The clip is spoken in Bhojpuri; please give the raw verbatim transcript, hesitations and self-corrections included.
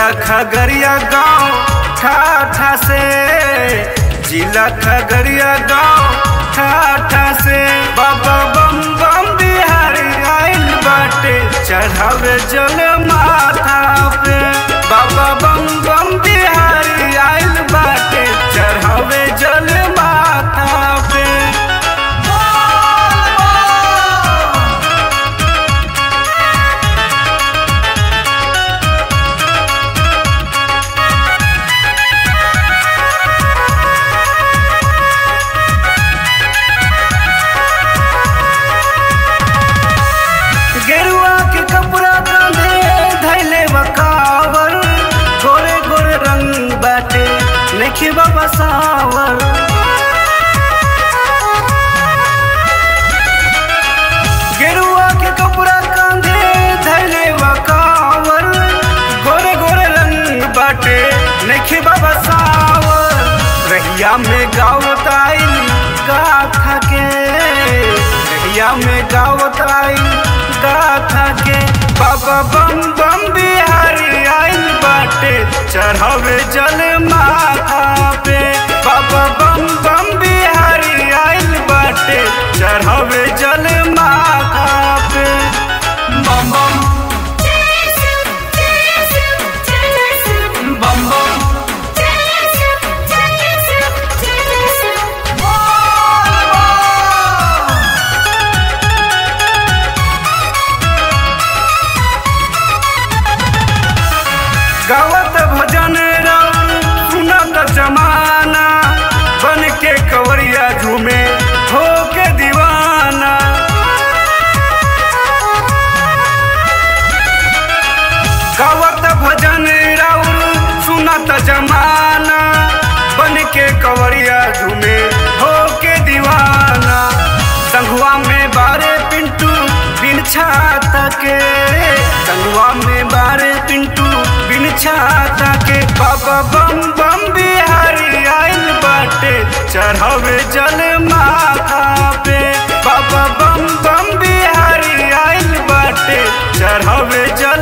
जिला खगड़िया गाँव ठाठा से, जिला खगड़िया गाँव ठाठा से बाबा बम बम बिहारी आइल बाटे चढ़ावे जल माथा पे। बाबा बम बम बिहारी आइल बाटे चढ़ावे जल माथा पे। गेरुआ के कपड़ा कांधे धैले बकावर, गोरे गोरे रंग बाटे नखी बाबा सावर। गेरुआ के कपड़ा कांधे धैले बकावर, गोरे गोरे रंग बाटे नखी बाबा सावर। रहिया में गावत आइल गाथा के, रहिया में गावत आइल गाथा के बाबा बम बम बिहारी आइल बाटे चढ़ावे जल माथा पे। बाबा बम बम बिहारी आइल बाटे चढ़ावे जल माथा पे। बम बम बम बम गावत भजन राम सुनत जमाना, बन के कवरिया झूमे हो के दीवाना। गावत भजन राम सुनत जमाना, बन के कवरिया झूमे हो के दीवाना। संगवा में बारे पिंटू बिन छाता के, संगवा में बारे पिंटू बिन छाता के बाबा बम बम बिहारी आइल बाटे चढ़ावे जल माथा पे। बाबा बम बम बिहारी आइल बाटे चढ़ावे जल